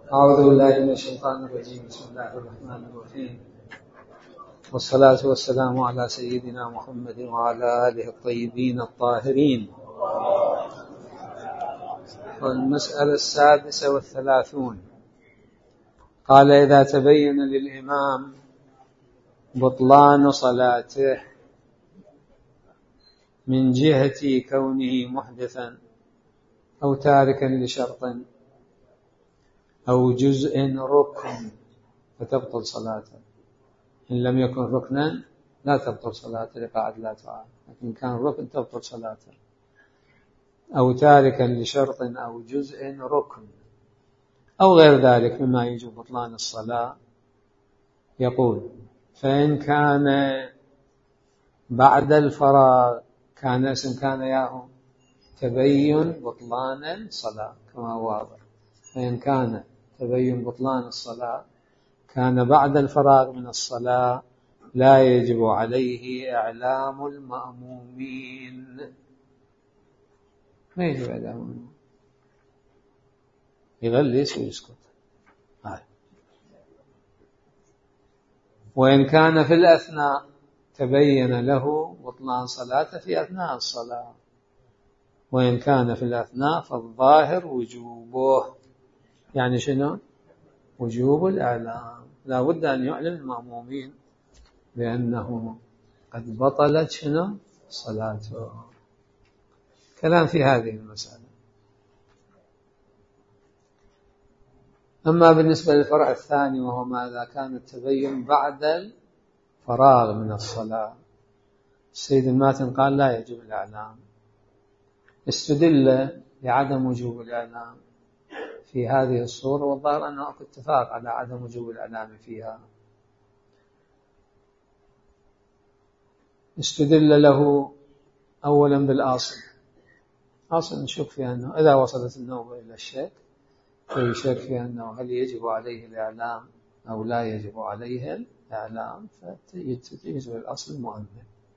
أعوذ بالله من الشيطان الرجيم. بسم الله الرحمن الرحيم، والصلاة والسلام على سيدنا محمد وعلى آله الطيبين الطاهرين. والمسألة 36 قال: إذا تبين للإمام بطلان صلاته من جهة كونه محدثا أو تاركا لشرط أو جزء ركن فتبطل صلاته. إن لم يكن ركنا لا تبطل صلاته لقاعدة لا تعالى، لكن كان ركن تبطل صلاته. أو تاركا لشرط أو جزء ركن أو غير ذلك مما يجب بطلان الصلاة. يقول: فإن كان بعد الفراغ، كان اسم كان ياهو تبين بطلان الصلاة كما هو واضح. فإن كان تبين بطلان الصلاة كان بعد الفراغ من الصلاة لا يجب عليه إعلام المأمومين. ما يجب إعلامهم، يغلس ويسكت. وإن كان في الأثناء تبين له بطلان صلاته في أثناء الصلاة، وإن كان في الأثناء فالظاهر وجوبه. يعني شنو؟ وجوب الإعلام، لا بد أن يعلم المأمومين بأنه قد بطلت شنو؟ صلاته. كلام في هذه المسألة. أما بالنسبة للفرع الثاني وهو ماذا كان التبين بعد الفراغ من الصلاة، السيد الماتن قال لا يجب الإعلام. استدل لعدم وجوب الإعلام في هذه الصورة، والظاهر أنه اتفاق على عدم وجوب الإعلام فيها. استدل له أولا بالأصل. أصل نشك في أنه إذا وصلت النوبة إلى الشك فيشك في أنه هل يجب عليه الإعلام أو لا يجب عليه الإعلام، فتجب الأصل المؤمن.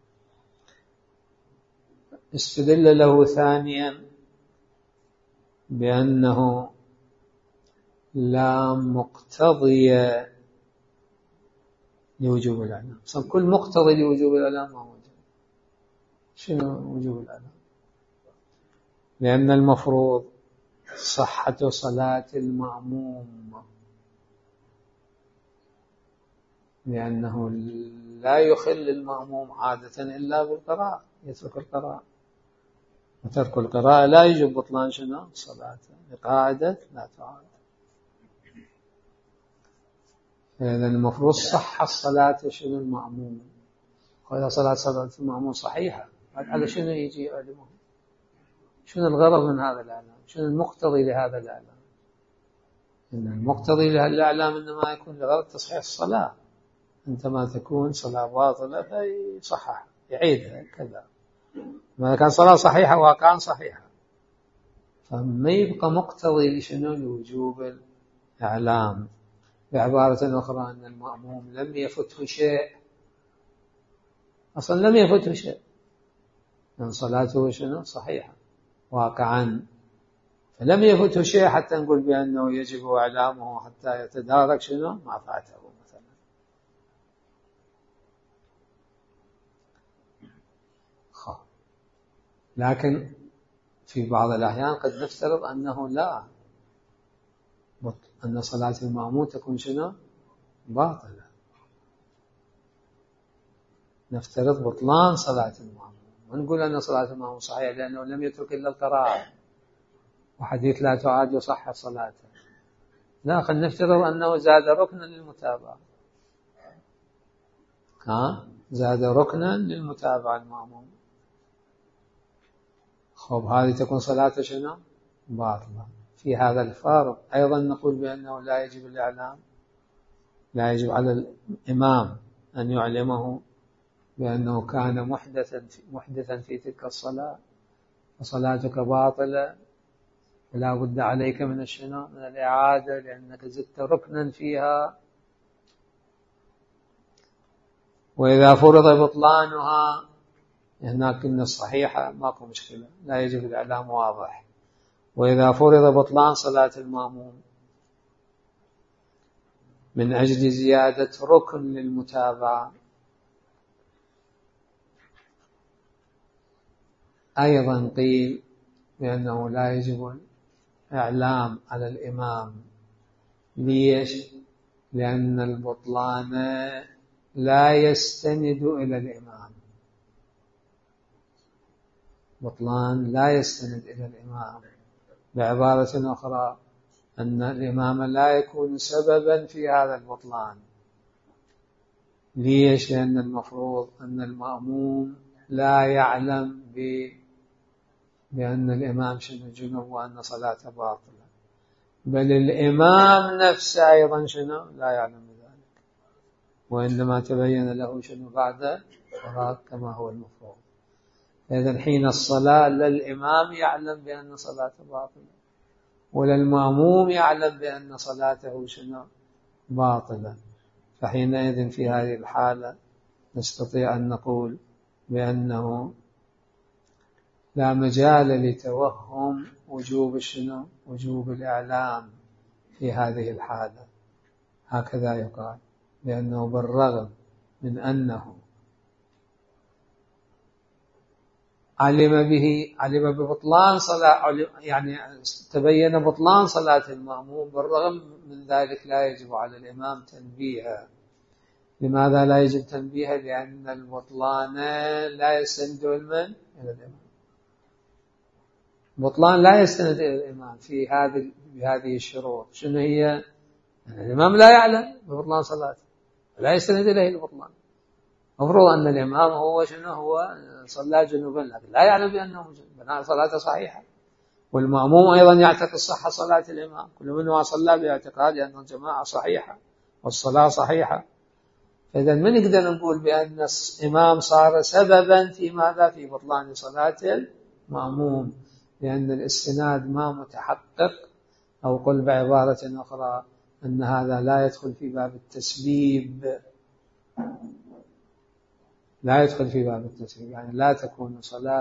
استدل له ثانيا بأنه لا مقتضي لوجوب الإعلام. كل مقتضي لوجوب الإعلام ما موجود. شنو وجوب الإعلام؟ لأن المفروض صحة صلاة المأموم، لأنه لا يخل المأموم عادة إلا بالقراءة، يترك القراءة، وترك القراءة لا يجب بطلان شنو؟ صلاته لقاعدة لا تعاد. إذن المفروض صح الصلاة شنو المأموم، وإذا صلاة المأموم صحيحة على شنو يجي يعلمه؟ شنو الغرض من هذا الإعلام؟ شنو المقتضي لهذا الإعلام؟ إن المقتضي للإعلام إنما يكون لغرض تصحيح الصلاة. عندما تكون صلاة باطلة فيصحح يعيدها كذا. ما كان صلاة صحيحة واقعا صحيحة، فما يبقى مقتضي لشنو؟ لوجوب الإعلام. بعبارة أخرى أن المأموم لم يفته شيء، أصلا لم يفته شيء، لأن صلاته شنو؟ صحيحة واقعا، فلم يفته شيء حتى نقول بأنه يجب إعلامه حتى يتدارك شنو؟ ما فاته مثلا. لكن في بعض الأحيان قد نفترض أنه لا، أن صلاة المأموم تكون شنو؟ باطلة. نفترض بطلان صلاة المأموم ونقول أن صلاة المأموم صحيحة لأنه لم يترك إلا القراءة، وحديث لا تعاد يصحح صلاته. لا، قد نفترض أنه زاد ركنا للمتابعة. زاد ركنا للمتابعة المأموم. خب هذه تكون صلاته شنو؟ باطلة. في هذا الفارق أيضا نقول بأنه لا يجب الإعلام، لا يجب على الإمام أن يعلمه بأنه كان محدثا في تلك الصلاة وصلاتك باطلة ولا بد عليك من الشنو؟ من الإعادة، لأنك زدت ركنا فيها. وإذا فرض بطلانها هناك إن الصحيحة ماكو مشكلة، لا يجب الإعلام واضح. وإذا فرض بطلان صلاة المأموم من أجل زيادة ركن للمتابعة. أيضا قيل بأنه لا يجب الإعلام على الإمام. ليش؟ لأن البطلان لا يستند إلى الإمام. بطلان لا يستند إلى الإمام. بعبارة أخرى أن الإمام لا يكون سببا في هذا البطلان. ليش؟ لأن المفروض أن المأموم لا يعلم بأن الإمام شنو جنب وأن صلاته باطلة، بل الإمام نفسه أيضا شنو لا يعلم بذلك، وإنما تبين له شنو بعد فراغ كما هو المفروض. إذن حين الصلاة لا الإمام يعلم بأن صلاته باطلة ولا المأموم يعلم بأن صلاته شنو باطلة، فحينئذ في هذه الحالة نستطيع أن نقول بأنه لا مجال لتوهم وجوب شنو وجوب الإعلام في هذه الحالة. هكذا يقال، لأنه بالرغم من أنه علم ببطلان صلاة، يعني تبين بطلان صلاة المأموم، بالرغم من ذلك لا يجب على الإمام تنبيهه. لماذا لا يجب تنبيهه؟ لأن البطلان لا يستند إلى الإمام. بطلان لا يستند إلى الإمام في هذه الشروط. شنو هي؟ الإمام لا يعلم ببطلان صلاته، لا يستند إليه البطلان. مفروض أن الإمام هو شنو هو صلى جنوبا، لكن لا يعلم بأنه بناء صلاته صحيحة، والمأموم أيضا يعتقد صحة صلاة الإمام، كل منه صلى باعتقاد أن الجماعة صحيحة والصلاة صحيحة. إذا من نقدر نقول بأن الإمام صار سببا في ماذا؟ في بطلان صلاة المأموم، لأن الاستناد ما متحقق، أو قل بعبارة أخرى أن هذا لا يدخل في باب التسبيب، لا يدخل في باب التسبيب، يعني لا تكون صلاة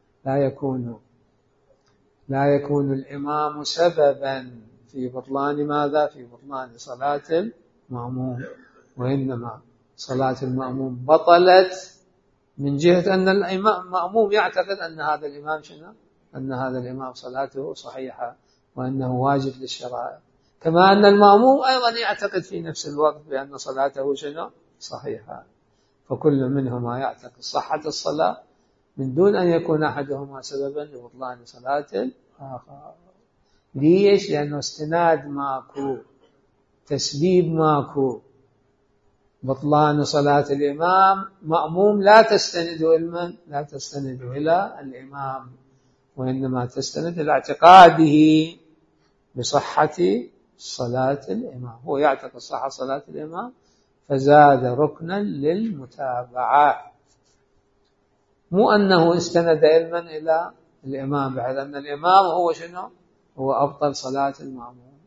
لا يكون الإمام سببا في بطلان ماذا؟ في بطلان صلاة المأموم، وإنما صلاة المأموم بطلت من جهة أن المأموم يعتقد أن هذا الإمام شنو؟ أن هذا الإمام صلاته صحيحة وأنه واجب للشرائع، كما أن المأموم أيضا يعتقد في نفس الوقت بأن صلاته شنو؟ صحيحة. فكل منهما يعتقد صحة الصلاة من دون أن يكون أحدهما سببا لبطلان صلاة الآخر. ليش؟ لأنه استناد ماكو، تسبيب ماكو. بطلان صلاة الإمام مأموم لا تستند إلى الإمام، وإنما تستند إلى اعتقاده بصحة صلاة الإمام. هو يعتقد صحة صلاة الإمام فزاد ركنا للمتابعة، مو أنه استند علما إلى الإمام، بحيث أن الإمام هو شنو؟ هو أبطل صلاة المأموم.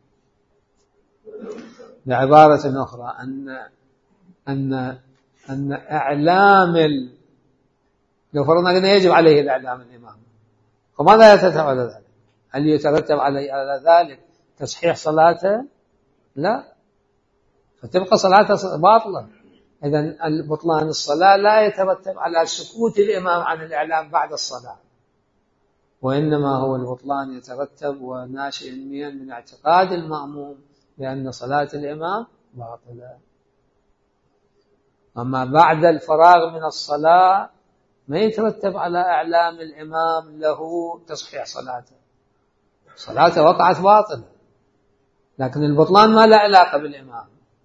بعبارة أخرى أن إعلام لو فرضنا أنه يجب عليه الإعلام الإمام، فماذا يترتب على ذلك؟ هل يترتب على ذلك تصحيح صلاته؟ لا، فتبقى صلاته باطلة. إذن البطلان الصلاة لا يترتب على سكوت الإمام عن الإعلام بعد الصلاة، وإنما هو البطلان يترتب وناشئ من اعتقاد المأموم بأن صلاة الإمام باطلة. أما بعد الفراغ من الصلاة ما يترتب على إعلام الإمام له تصحيح صلاته، صلاته وقعت باطلة، لكن البطلان ما له علاقة بالإمام.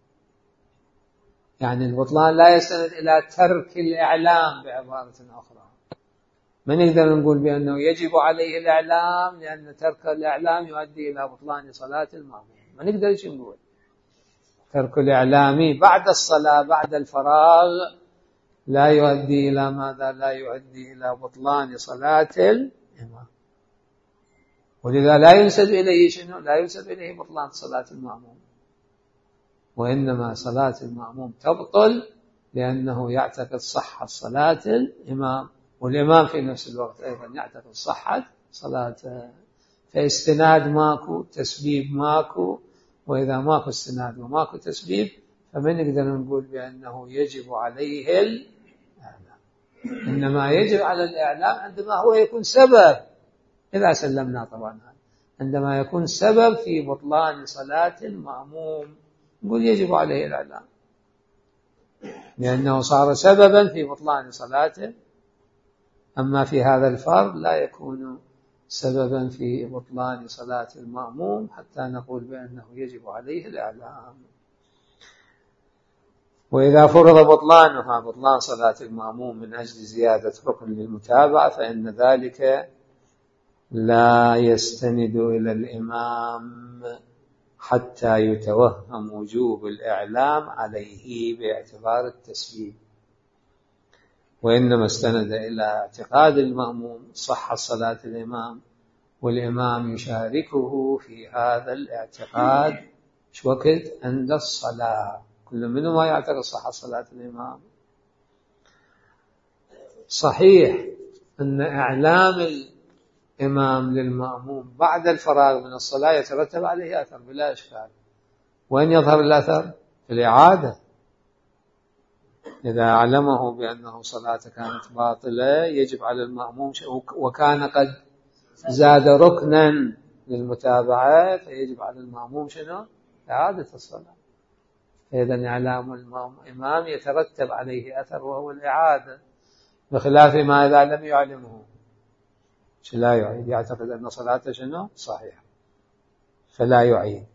يعني البطلان لا يستند إلى ترك الإعلام. بعبارة أخرى ما نقدر نقول بأنه يجب عليه الإعلام لأن ترك الإعلام يؤدي إلى بطلان صلاة المأموم، ما نقدر نقول ترك الإعلام بعد الصلاة بعد الفراغ لا يؤدي إلى ماذا؟ لا يؤدي إلى بطلان صلاة الإمام، ولذا لا ينسب إليه شنو؟ لا ينسب إليه بطلان صلاة المأموم، وإنما صلاة المأموم تبطل لأنه يعتقد صحة صلاة الإمام، والإمام في نفس الوقت أيضا يعتقد صحة صلاته. فاستناد ماكو، تسبيب ماكو، وإذا ماكو استناد وماكو تسبيب فما نقدر نقول بأنه يجب عليه الإعلام. إنما يجب على الإعلام عندما هو يكون سبب، إذا سلمنا طبعا عندما يكون سبب في بطلان صلاة المأموم نقول يجب عليه الإعلام، لأنه صار سببا في بطلان صلاته. أما في هذا الفرض لا يكون سببا في بطلان صلاة المأموم حتى نقول بأنه يجب عليه الإعلام. وإذا فرض بطلانها بطلان صلاة المأموم من أجل زيادة ركن للمتابعة فإن ذلك لا يستند إلى الإمام حتى يتوهم وجوب الإعلام عليه باعتبار التسبيب، وإنما استند إلى اعتقاد المأموم صحة صلاة الإمام، والإمام يشاركه في هذا الاعتقاد شو وقت عند الصلاة، كل منهما يعتقد صحة صلاة الإمام. صحيح أن إعلام الإمام للمأموم بعد الفراغ من الصلاة يترتب عليه أثر بلا إشكال. وين يظهر الأثر؟ في الإعادة. إذا علمه بأنه صلاة كانت باطلة يجب على المأموم وكان قد زاد ركنا للمتابعة فيجب على المأموم شنو؟ إعادة الصلاة. فإذا إعلام الإمام يترتب عليه أثر وهو الإعادة، بخلاف ما إذا لم يعلمه لا يعيد، يعتقد أن صلاته شنو؟ صحيح فلا يعيد.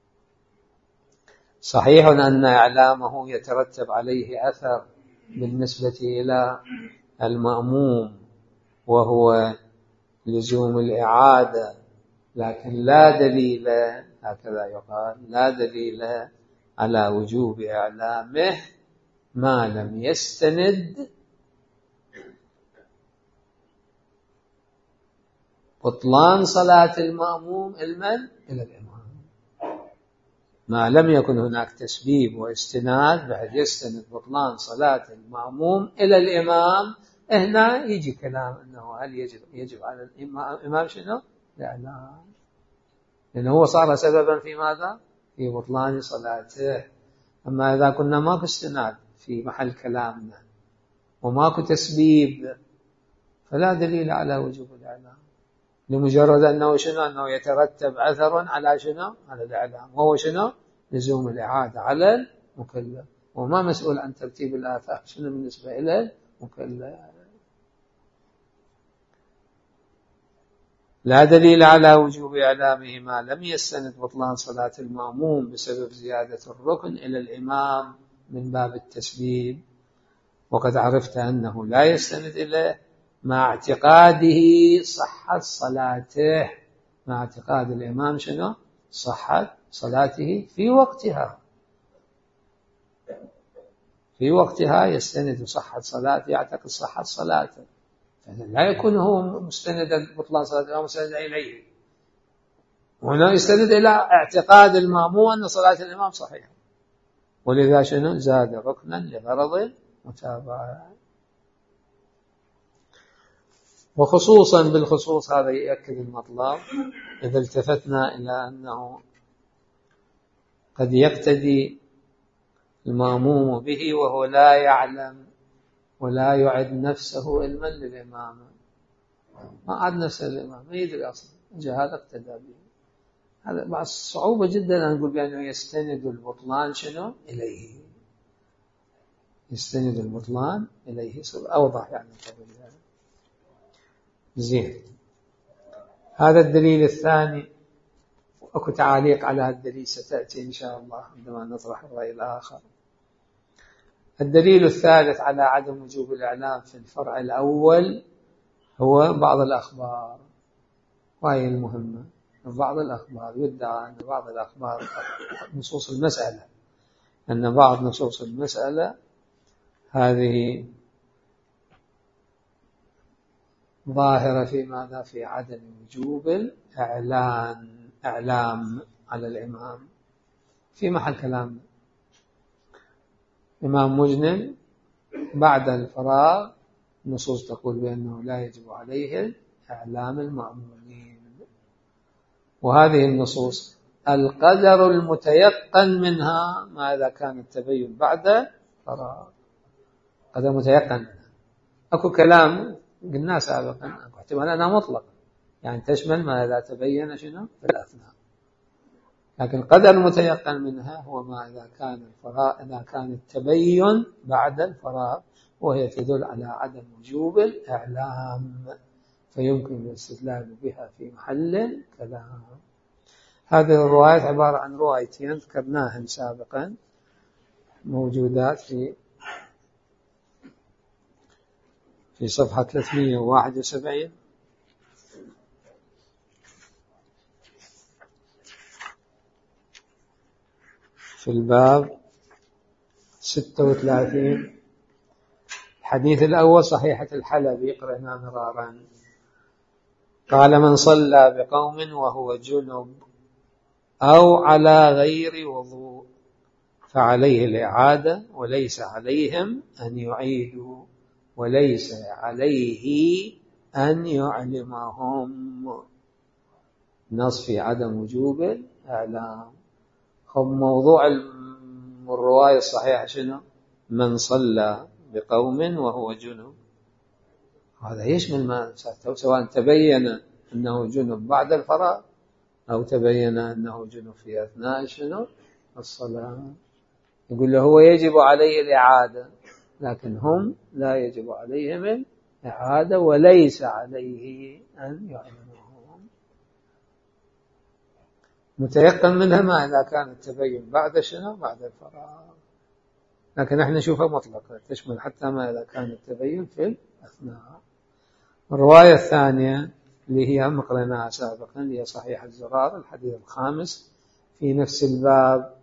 صحيح أن إعلامه يترتب عليه أثر بالنسبة إلى المأموم وهو لزوم الإعادة، لكن لا دليل، هكذا يقال، لا دليل على وجوب إعلامه ما لم يستند بطلان صلاة المأموم إلى الإمام. ما لم يكن هناك تسبيب واستناد بحيث يستند بطلان صلاة المأموم إلى الإمام، هنا يجي كلام أنه هل يجب على الإمام شنو؟ الإعلام، لأنه هو صار سببا في ماذا؟ في بطلان صلاته. أما إذا كنا ماكو استناد في محل كلامنا وماكو تسبيب فلا دليل على وجوب الإعلام، لمجرد أنه شنو؟ أنه يترتب أثر على شنو؟ على الإعلام، وهو شنو؟ لزوم الإعادة على المكلف، وما مسؤول عن ترتيب الآثار شنو بالنسبة إلى المكلف. لا دليل على وجوب إعلامه ما لم يستند بطلان صلاة المأموم بسبب زيادة الركن إلى الإمام من باب التسبيب، وقد عرفت أنه لا يستند إليه مع اعتقاده صحة صلاته، مع اعتقاد الإمام شنو؟ صحة صلاته في وقتها، في وقتها يستند صحة صلاته، يعتقد صحة صلاته، لا يكون هو مستندا بطلان صلاة الإمام مستند إليه، هنا يستند إلى اعتقاد المأموم أن صلاة الإمام صحيحة، ولذا شنو؟ زاد ركنا لغرض متابعة. وخصوصا بالخصوص هذا يؤكد المطلب إذا التفتنا إلى أنه قد يقتدي المأموم به وهو لا يعلم ولا يعد نفسه علما للإمام، ما عد نفسه للإمام، ما يدري أصلا، جاء هذا اقتدى به. هذا بعد صعوبة جدا أن نقول بأنه يستند البطلان شنو؟ إليه، يستند البطلان إليه، أوضح يعني قبل ذلك. زين، هذا الدليل الثاني، وأكو تعاليق على هذا الدليل ستأتي إن شاء الله عندما نطرح الرأي الآخر. الدليل الثالث على عدم وجوب الإعلام في الفرع الأول هو بعض الأخبار، وهي المهمة. بعض الأخبار يدعى أن بعض الأخبار نصوص المسألة، أن بعض نصوص المسألة هذه ظاهرة في ماذا؟ في عدم وجوب الإعلام على الإمام في محل كلامنا. إمام مجنن بعد الفراغ نصوص تقول بأنه لا يجب عليه إعلام المأمومين، وهذه النصوص القدر المتيقن منها ما إذا كان التبين بعد فراغ. قدر متيقن منها. أكو كلام قلنا سابقا أكو احتمال أنها مطلق، يعني تشمل ما إذا تبين شنو في الأثناء، لكن القدر المتيقن منها هو ما إذا كان الفراغ، إذا كان التبين بعد الفراغ، وهي تدل على عدم وجوب الإعلام، فيمكن الاستدلال بها في محل كلام. هذه الروايات عبارة عن روايتين ذكرناهن سابقا، موجودات في صفحة 371 في الباب 36. الحديث الأول صحيحة الحلبي قرأنا مرارا، قال: من صلى بقوم وهو جنب أو على غير وضوء فعليه الإعادة وليس عليهم أن يعيدوا، وليس عليه أن يعلمهم. نص في عدم وجوب الإعلام. خب موضوع الرواية الصحيحة شنو؟ من صلى بقوم وهو جنب، هذا يشمل ما سواء تبين أنه جنب بعد الفراغ أو تبين أنه جنب في أثناء شنو الصلاة. يقول له هو يجب عليه الإعادة، لكن هم لا يجب عليهم الإعادة وليس عليه أن يعلمهم. متيقن منها ما إذا كان التبين بعد شنو بعد الفراغ، لكن احنا نشوفها مطلقة تشمل حتى ما إذا كان التبين في الأثناء. الرواية الثانية اللي هي مقرناها سابقا هي صحيح الزرار، الحديث الخامس في نفس الباب،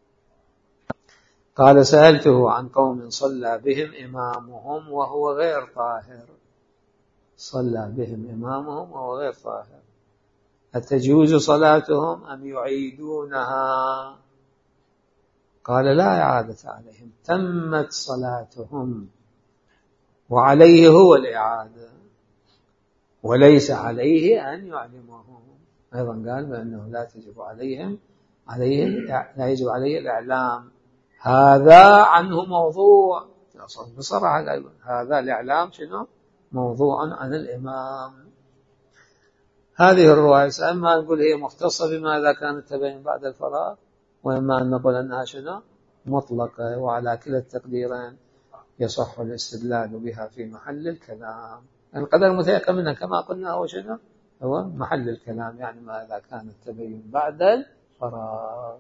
قال: سألته عن قوم صلى بهم إمامهم وهو غير طاهر. صلى بهم إمامهم وهو غير طاهر، أتجوز صلاتهم أم يعيدونها؟ قال: لا إعادة عليهم، تمت صلاتهم وعليه هو الإعادة وليس عليه أن يعلمهم. أيضا قال بأنه لا تجب عليهم لا يجب عليه الإعلام. هذا عنه موضوع بصراحة، هذا الإعلام شنو موضوع عن الإمام. هذه الرواية أما نقول هي مختصة بما إذا كانت تبين بعد الفراغ، وإما أن نقول أنها شنو مطلقة، وعلى كلا التقديرين يصح الاستدلال بها في محل الكلام. القدر المتيقن منها كما قلنا هو شنو هو محل الكلام، يعني ما إذا كان التبين بعد الفراغ.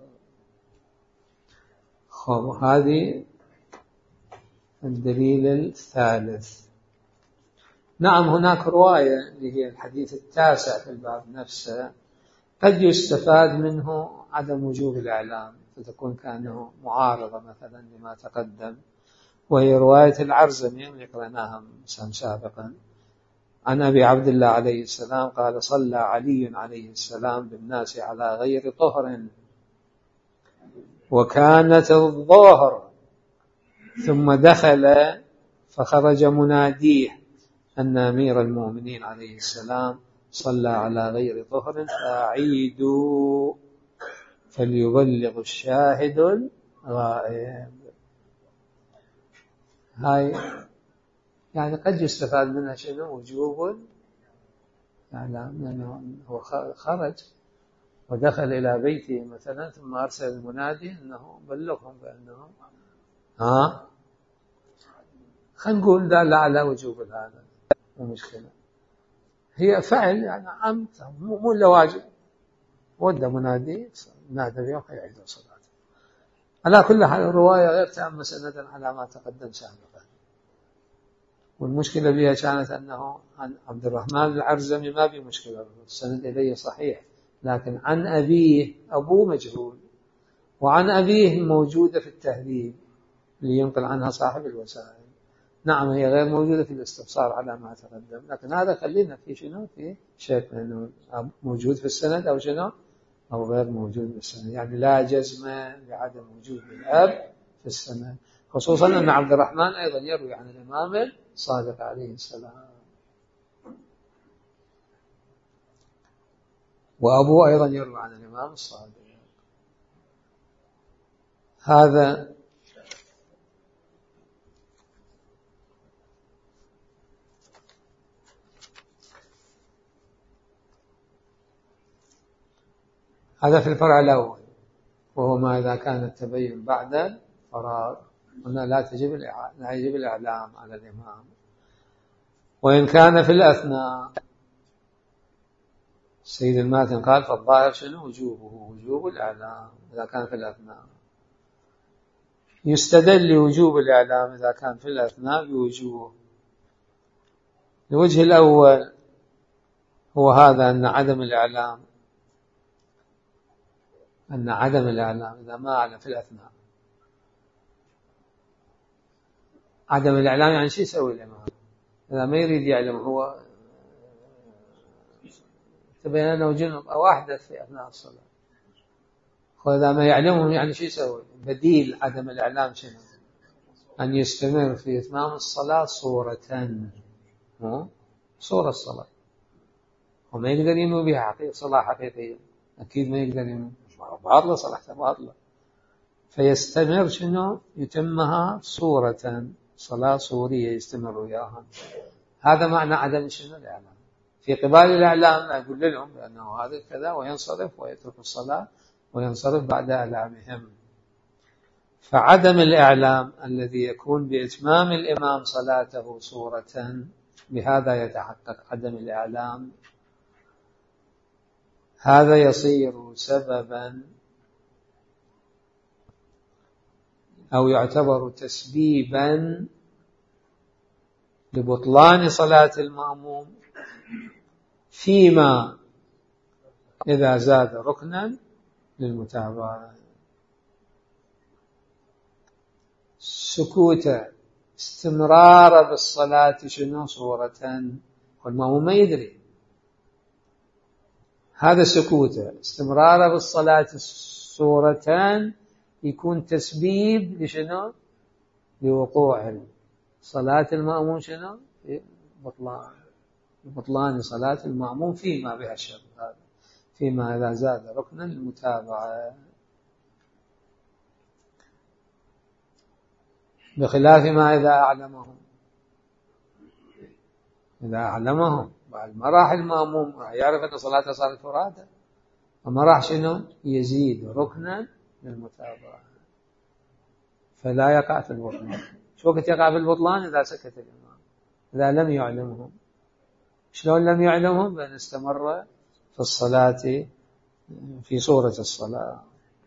خب هذه الدليل الثالث. نعم هناك رواية اللي هي الحديث التاسع في الباب نفسه، قد يستفاد منه عدم وجوب الإعلام، فتكون كأنه معارضة مثلا لما تقدم، وهي رواية العرزمي اللي قرأناها سابقا، عن أبي عبد الله عليه السلام قال: صلى علي عليه السلام بالناس على غير طهر، وكانت الظهر، ثم دخل فخرج مناديه أن أمير المؤمنين عليه السلام صلى على غير طهر فأعيدوا فليبلغ الشاهد الغائب. هاي يعني قد يستفاد منها شنو وجوب الإعلام، لأنه هو خرج ودخل إلى بيته مثلا ثم أرسل المنادي أنه بلغهم بأنه خلينا نقول لا على وجوب هذا مو مشكلة، هي فعل يعني عمد مو إلا واجب، ودى منادي نادى بهم يعيدوا صلاته. على كل حال الرواية غير تامة سندا على ما تقدم سابقا، والمشكلة بها كانت أنه عن عبد الرحمن العرزمي ما في مشكلة، السند إليه صحيح، لكن عن أبيه أبوه مجهول، وعن أبيه موجودة في التهذيب اللي ينقل عنها صاحب الوسائل. نعم هي غير موجودة في الاستبصار على ما تقدم، لكن هذا خلينا في شنو في شيء أنه موجود في السند أو شنو أو غير موجود في السند، يعني لا جزم لعدم وجود الأب في السند، خصوصا أن عبد الرحمن أيضا يروي عن الإمام الصادق عليه السلام، وأبوه أيضا يروي عن الإمام الصادق. هذا في الفرع الأول، وهو ما إذا كان التبين بعد الفراغ، هنا لا يجب الإعلام على الإمام. وإن كان في الأثناء، السيد الماتن قال فالظاهر شنو؟ وجوب الإعلام إذا كان في الأثناء. يستدل لوجوب الإعلام إذا كان في الأثناء بوجوه. الوجه الأول هو هذا، أن عدم الإعلام إذا ما أعلم في الأثناء. عدم الإعلام يعني شو يسوي الإمام إذا ما يريد يعلم؟ هو تبين أنه جنب أو أحدث في أثناء الصلاة، وإذا ما يعلمهم يعني شو يسوي؟ بديل عدم الإعلام شنو؟ أن يستمر في إتمام الصلاة صورة الصلاة، وما يقدر ينمو بها صلاة حقيقية، أكيد ما يقدر ينمو، باطلة صلاته باطلة. فيستمر شنو؟ يتمها صورة، صلاة صورية يستمر وياها. هذا معنى عدم شنو؟ الإعلام. في قبال الإعلام أقول لهم بأنه هذا كذا، وينصرف ويترك الصلاة وينصرف بعد إعلامهم. فعدم الإعلام الذي يكون بإتمام الإمام صلاته صورة، بهذا يتحقق عدم الإعلام. هذا يصير سببا أو يعتبر تسبيبا لبطلان صلاة المأموم، فيما إذا زاد ركنا للمتابعة. سكوت استمرار بالصلاة شنو؟ صورة، والمأموم ما يدري. هذا سكوت استمرار بالصلاة صورة يكون تسبيب لشنو؟ لوقوع صلاة المأموم شنو؟ بطلان صلاة المأموم فيما بها الشر، فيما إذا زاد ركنا المتابعة، بخلاف ما إذا أعلمهم بعد ما راح المأموم يعرف أن صلاته صارت فرادة، وما راح شنو؟ يزيد ركنا للمتابعة، فلا يقع في البطلان. شو وقت يقع في البطلان؟ إذا سكت الإمام، إذا لم يعلمهم. شلون لم يعلمهم؟ بأن استمر في الصلاة في صورة الصلاة،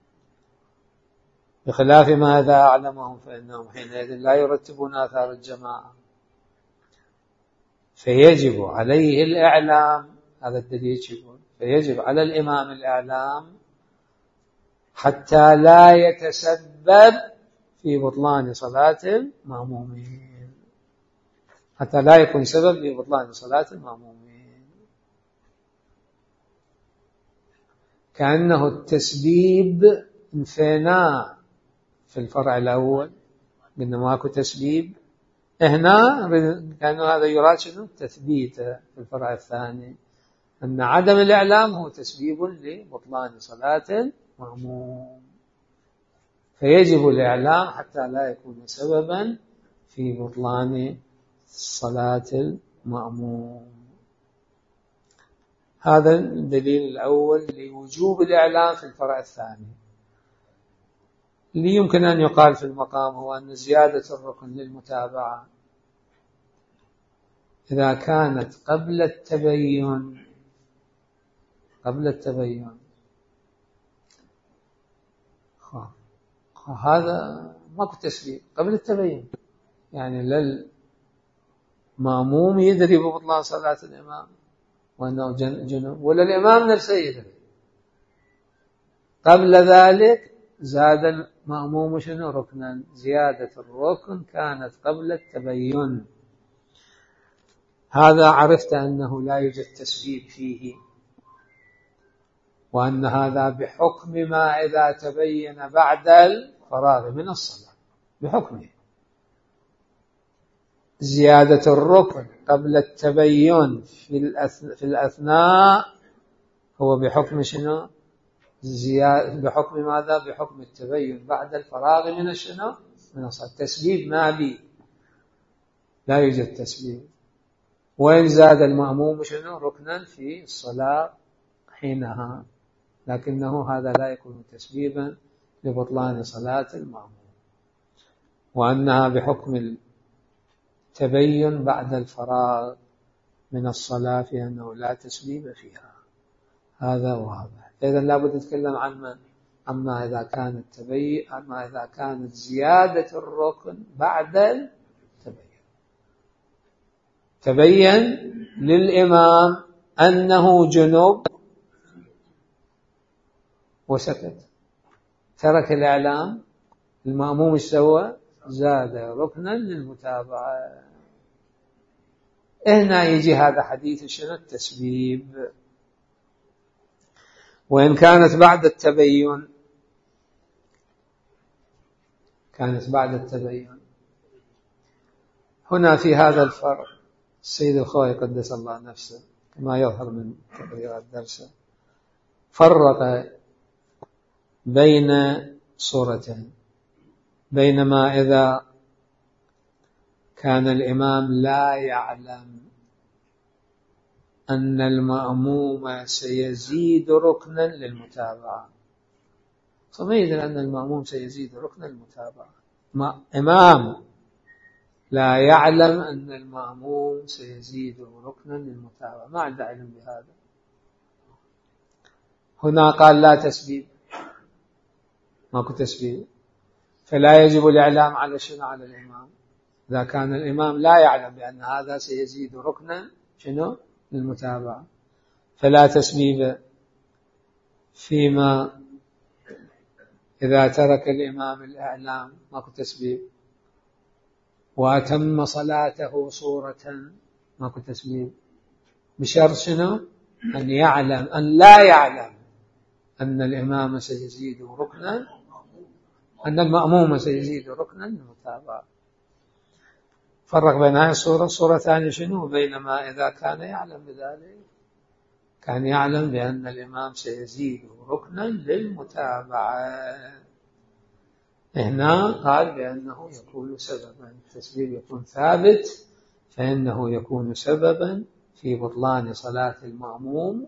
بخلاف ما إذا أعلمهم فإنهم حينئذ لا يرتبون آثار الجماعة، فيجب عليه الإعلام. هذا الدليل يقول فيجب على الإمام الإعلام حتى لا يتسبب في بطلان صلاة المأمومين، حتى لا يكون سبب في بطلان صلاة المأمومين. كأنه التسبيب انفيناه في الفرع الأول، قلنا ماكو تسبيب. هنا كأنه هذا يراد شنو؟ تثبيت في الفرع الثاني، أن عدم الإعلام هو تسبيب لبطلان صلاة المأموم، فيجب الإعلام حتى لا يكون سببا في بطلان صلاة المأموم. هذا الدليل الأول لوجوب الإعلام في الفرع الثاني. اللي يمكن أن يقال في المقام هو أن زيادة الركن للمتابعة إذا كانت قبل التبين هذا ماكو تسبيب قبل التبين، يعني للمأموم يدري ببطلان صلاة الإمام وأنه جنب، ولا الإمام نفسه يدري. قبل ذلك زاد المأموم شنو؟ ركنا. زيادة الركن كانت قبل التبين. هذا عرفت أنه لا يوجد تسبيب فيه، وأن هذا بحكم ما إذا تبين بعد الفراغ من الصلاة، بحكمه. زيادة الركن قبل التبين في الأثناء هو بحكم شنو؟ بحكم ماذا؟ بحكم التبين بعد الفراغ من الشنو؟ من الصلاة. التسبيب ما بي، لا يوجد تسبيب. وإن زاد المأموم شنو؟ ركنا في الصلاة حينها، لكنه هذا لا يكون تسبيبا لبطلان صلاة المأموم، وأنها بحكم التبين بعد الفراغ من الصلاة في أنه لا تسبيب فيها. هذا واضح. إذا لابد نتكلم عن من؟ أما إذا كان التبين، أما إذا كانت زيادة الركن بعد التبين. تبين للإمام أنه جنب وسكت، ترك الإعلام، المأموم سوى زاد ركنا للمتابعة. هنا يجي هذا حديث شنو؟ التسبيب. وإن كانت بعد التبين، كانت بعد التبين، هنا في هذا الفرق السيد الخوئي قدس الله نفسه كما يظهر من تقريرات درسه فرق بين صورتين. بينما إذا كان الإمام لا يعلم أن المأموم سيزيد ركنا للمتابعة، فما يدري أن المأموم سيزيد ركنا للمتابعة، إمام لا يعلم أن المأموم سيزيد ركنا للمتابعة، ما عنده علم بهذا. هنا قال لا تسبيب، ماكو تسبيب، فلا يجب الإعلام على شنو؟ على الإمام. إذا كان الإمام لا يعلم بأن هذا سيزيد ركنا شنو؟ للمتابعة، فلا تسبيب. فيما إذا ترك الإمام الإعلام ماكو تسبيب، وأتم صلاته صورة ماكو تسبيب، بشرط شنو؟ أن يعلم، أن لا يعلم أن الإمام سيزيد ركنا، أن المأموم سيزيد ركنا للمتابعة. فرق بين هذه الصورة. الصورة الثانية شنو؟ بينما إذا كان يعلم بذلك، كان يعلم بأن الإمام سيزيد ركنا للمتابعة، هنا قال بأنه يكون سببا، التسبيب يكون ثابت، فإنه يكون سببا في بطلان صلاة المأموم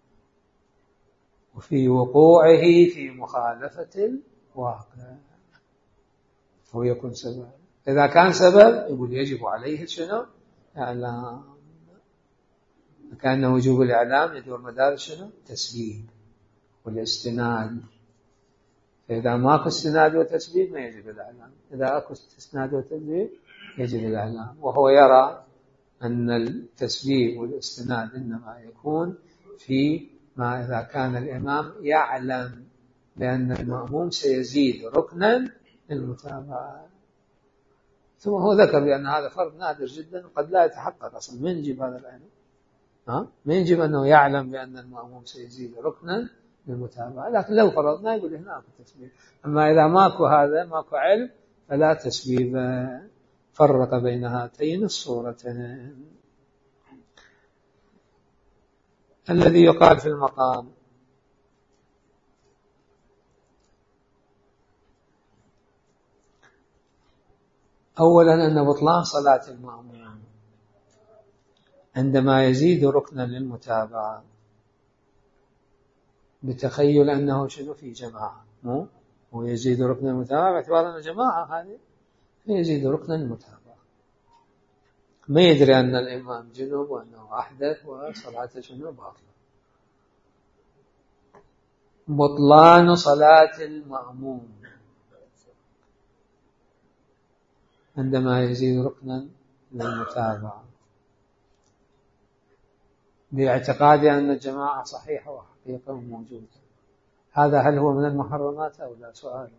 وفي وقوعه في مخالفة الواقع، هو يكون سبب. إذا كان سبب يقول يجب عليه شنو؟ إعلام. كأن وجوب الإعلام يدور مدار شنو؟ تسبيب والاستناد. فإذا ماكو استناد وتسبيب ما يجب الإعلام، إذا أكو استناد وتسبيب يجب الإعلام. وهو يرى أن التسبيب والاستناد إنما يكون في ما إذا كان الإمام يعلم بأن المأموم سيزيد ركنا للمتابعة. ثم هو ذكر بأن هذا فرض نادر جدا قد لا يتحقق أصلا. من يجيب هذا العلم؟ من يجيب أنه يعلم بأن المأموم سيزيد ركنا للمتابعة؟ لكن لو فرضنا يقول هنا أكو تسبيب. أما إذا ماكو هذا، ماكو علم، فلا تسبيب. فرق بين هاتين الصورتين. الذي يقال في المقام أولا أن بطلان صلاة المأموم عندما يزيد ركنا للمتابعة بتخيل أنه شنو؟ في جماعة، ويزيد ركنا للمتابعة باعتبار أنه جماعة، هذه فيزيد ركنا للمتابعة. ما يدري أن الإمام جنوب وأنه أحدث وصلاته شنو؟ باطلة. بطلان صلاة المأموم عندما يزيد ركنا للمتابعة باعتقاد أن الجماعة صحيحة وحقيقة وموجودة. هذا هل هو من المحرمات أو لا؟ سؤال.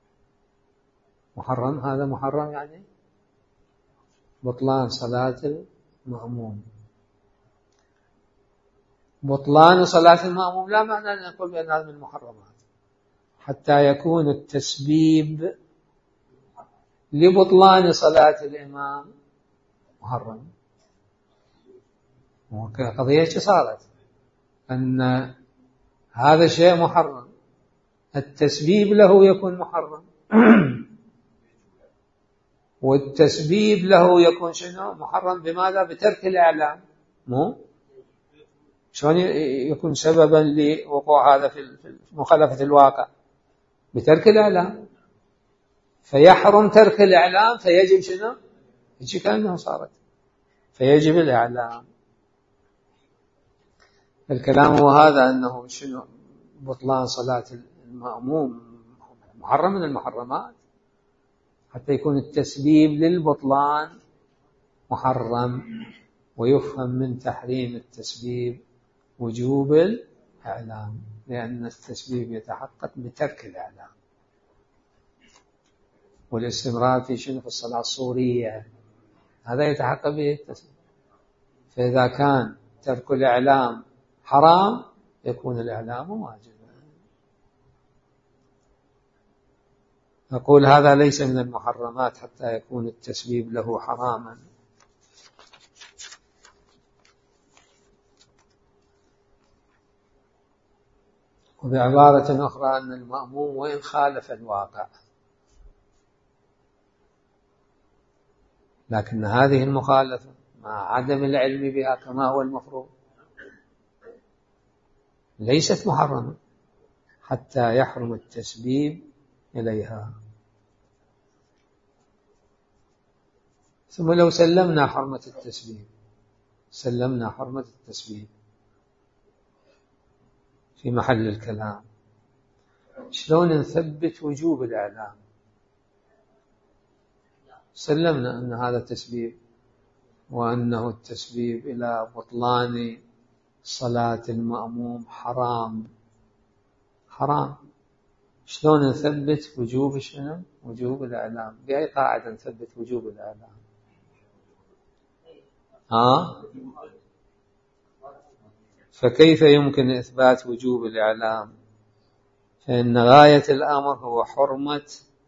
محرم، هذا محرم يعني بطلان صلاة المأموم. بطلان صلاة المأموم لا معنى أن نقول بأن هذا من المحرمات، حتى يكون التسبيب لبطلان صلاة الإمام محرم. وقضية صارت أن هذا الشيء محرم التسبيب له يكون محرم والتسبيب له يكون شنو محرم بماذا؟ بترك الإعلام. مو شلون يكون سببا لوقوع هذا في مخالفة الواقع؟ بترك الإعلام. فيحرم ترك الإعلام فيجب شنو؟ يجي كأنه صارت فيجب الإعلام. الكلام هو هذا أنه شنو بطلان صلاة المأموم محرم من المحرمات، حتى يكون التسبيب للبطلان محرم، ويفهم من تحريم التسبيب وجوب الإعلام، لأن التسبيب يتحقق بترك الإعلام والاستمرار في شنو في الصلاة الصورية، هذا يتحقق به التسبيب. فإذا كان ترك الإعلام حرام يكون الإعلام واجبا. نقول هذا ليس من المحرمات حتى يكون التسبيب له حراما. وبعبارة أخرى أن المأموم وإن خالف الواقع، لكن هذه المخالفة مع عدم العلم بها كما هو المفروض ليست محرمة حتى يحرم التسبيب إليها. ثم لو سلمنا حرمة التسبيب في محل الكلام، شلون نثبت وجوب الإعلام؟ سلمنا أن هذا تسبيب، وأنه التسبيب إلى بطلان صلاة المأموم حرام. شلون نثبت وجوب شنو؟ وجوب الإعلام. بأي قاعدة نثبت وجوب الإعلام؟ فكيف يمكن إثبات وجوب الإعلام؟ فإن غاية الأمر هو حرمة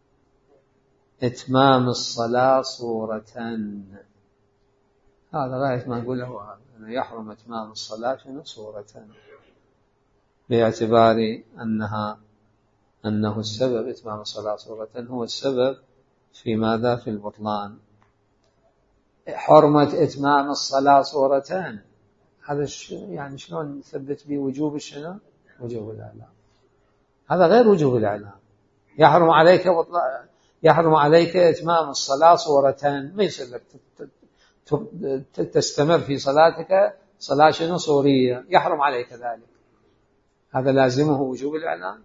إتمام الصلاة صورة. هذا غاية ما نقوله، هذا أنه يحرم إتمام الصلاة صورة، باعتبار أنه السبب إتمام الصلاة صورة هو السبب في ماذا؟ في البطلان. حرمة إتمام الصلاة صورتان، هذا يعني شلون نثبت به وجوب الشنو؟ وجوب الإعلام. هذا غير وجوب الإعلام. يحرم عليك إتمام الصلاة صورتان، ما يصير لك تستمر في صلاتك صلاة شنو؟ صورية، يحرم عليك ذلك. هذا لازمه وجوب الإعلام؟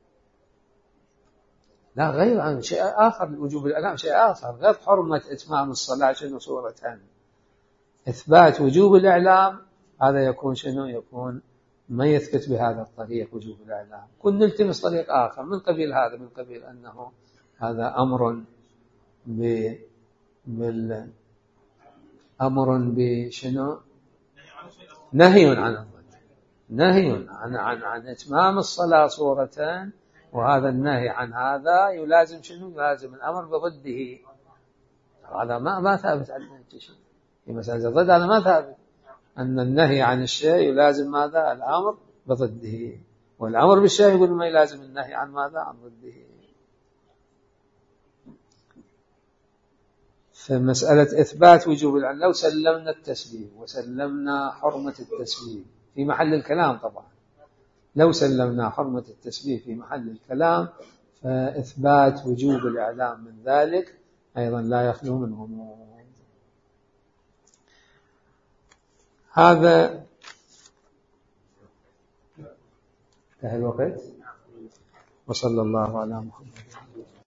لا، غير عن شيء آخر. وجوب الإعلام شيء آخر غير حرمة إتمام الصلاة شنو؟ صورتان. إثبات وجوب الإعلام هذا يكون شنو؟ يكون ما يثبت بهذا الطريق وجوب الإعلام، كن نلتمس طريق آخر من قبيل هذا، من قبيل أنه هذا أمر بشنو؟ نهي عن إتمام الصلاة صورتان، وهذا النهي عن هذا يلازم شنو؟ يلازم الأمر بضده. هذا ما ثابت عن شيء في مسألة الضد، هذا ما ثابت أن النهي عن الشيء يلازم ماذا؟ الأمر بضده، والأمر بالشيء يقول ما يلازم النهي عن ماذا؟ عن ضده. فمسألة إثبات وجوب الإعلام، لو سلمنا التسبيب وسلمنا حرمة التسبيب في محل الكلام، طبعا لو سلمنا حرمة التسبيب في محل الكلام، فإثبات وجوب الإعلام من ذلك أيضا لا يخلو من غموض. هذا انتهى الوقت، وصلى الله على محمد.